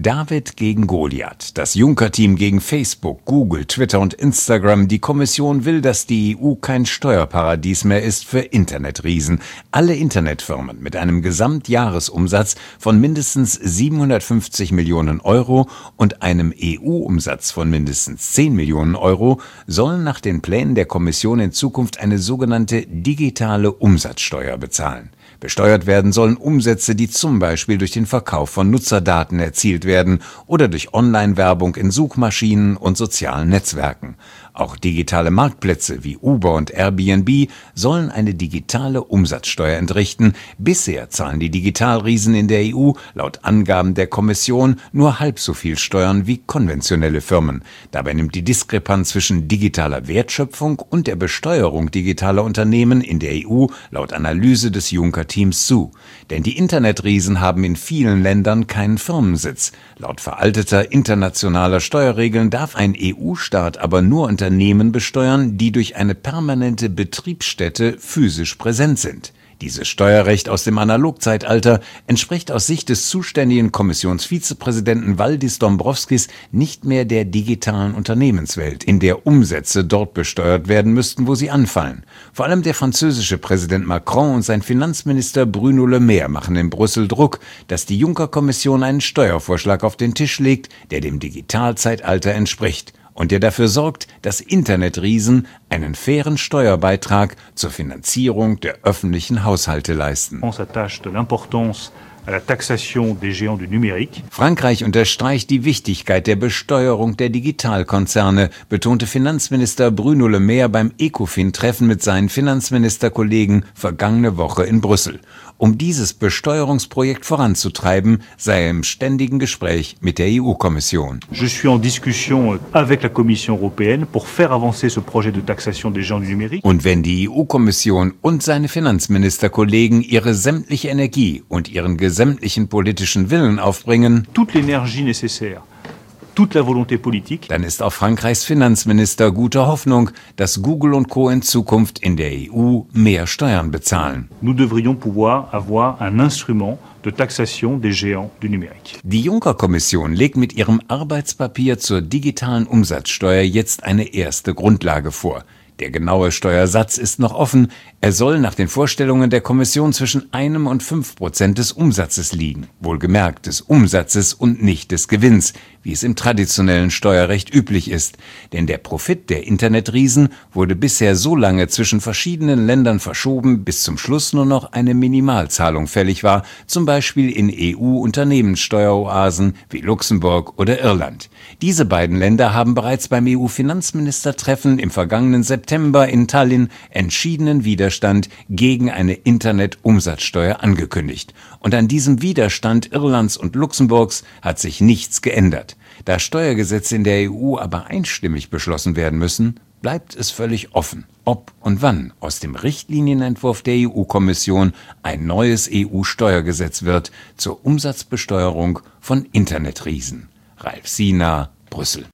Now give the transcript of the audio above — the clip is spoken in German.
David gegen Goliath. Das Juncker-Team gegen Facebook, Google, Twitter und Instagram. Die Kommission will, dass die EU kein Steuerparadies mehr ist für Internetriesen. Alle Internetfirmen mit einem Gesamtjahresumsatz von mindestens 750 Millionen Euro und einem EU-Umsatz von mindestens 10 Millionen Euro sollen nach den Plänen der Kommission in Zukunft eine sogenannte digitale Umsatzsteuer bezahlen. Besteuert werden sollen Umsätze, die zum Beispiel durch den Verkauf von Nutzerdaten erzielt werden oder durch Online-Werbung in Suchmaschinen und sozialen Netzwerken. Auch digitale Marktplätze wie Uber und Airbnb sollen eine digitale Umsatzsteuer entrichten. Bisher zahlen die Digitalriesen in der EU laut Angaben der Kommission nur halb so viel Steuern wie konventionelle Firmen. Dabei nimmt die Diskrepanz zwischen digitaler Wertschöpfung und der Besteuerung digitaler Unternehmen in der EU laut Analyse des Juncker-Teams zu. Denn die Internetriesen haben in vielen Ländern keinen Firmensitz. Laut veralteter internationaler Steuerregeln darf ein EU-Staat aber nur Unternehmen besteuern, die durch eine permanente Betriebsstätte physisch präsent sind. Dieses Steuerrecht aus dem Analogzeitalter entspricht aus Sicht des zuständigen Kommissionsvizepräsidenten Valdis Dombrovskis nicht mehr der digitalen Unternehmenswelt, in der Umsätze dort besteuert werden müssten, wo sie anfallen. Vor allem der französische Präsident Macron und sein Finanzminister Bruno Le Maire machen in Brüssel Druck, dass die Juncker-Kommission einen Steuervorschlag auf den Tisch legt, der dem Digitalzeitalter entspricht und der dafür sorgt, dass Internetriesen einen fairen Steuerbeitrag zur Finanzierung der öffentlichen Haushalte leisten. Frankreich unterstreicht die Wichtigkeit der Besteuerung der Digitalkonzerne, betonte Finanzminister Bruno Le Maire beim ECOFIN-Treffen mit seinen Finanzministerkollegen vergangene Woche in Brüssel. Um dieses Besteuerungsprojekt voranzutreiben, sei er im ständigen Gespräch mit der EU-Kommission. Je suis en discussion avec la Commission européenne pour faire avancer ce projet de taxation des géants du numérique. Und wenn die EU-Kommission und seine Finanzministerkollegen ihre sämtliche Energie und ihren sämtlichen politischen Willen aufbringen, toute l'énergie nécessaire, toute la volonté politique, dann ist auch Frankreichs Finanzminister guter Hoffnung, dass Google und Co. in Zukunft in der EU mehr Steuern bezahlen. Nous devrions pouvoir avoir un instrument de taxation des géants du numérique. Die Juncker-Kommission legt mit ihrem Arbeitspapier zur digitalen Umsatzsteuer jetzt eine erste Grundlage vor. Der genaue Steuersatz ist noch offen. Er soll nach den Vorstellungen der Kommission zwischen 1 und 5% des Umsatzes liegen. Wohlgemerkt des Umsatzes und nicht des Gewinns, wie es im traditionellen Steuerrecht üblich ist. Denn der Profit der Internetriesen wurde bisher so lange zwischen verschiedenen Ländern verschoben, bis zum Schluss nur noch eine Minimalzahlung fällig war, zum Beispiel in EU-Unternehmenssteueroasen wie Luxemburg oder Irland. Diese beiden Länder haben bereits beim EU-Finanzministertreffen im vergangenen September in Tallinn entschiedenen Widerstand gegen eine Internetumsatzsteuer angekündigt. Und an diesem Widerstand Irlands und Luxemburgs hat sich nichts geändert. Da Steuergesetze in der EU aber einstimmig beschlossen werden müssen, bleibt es völlig offen, ob und wann aus dem Richtlinienentwurf der EU-Kommission ein neues EU-Steuergesetz wird zur Umsatzbesteuerung von Internetriesen. Ralf Siener, Brüssel.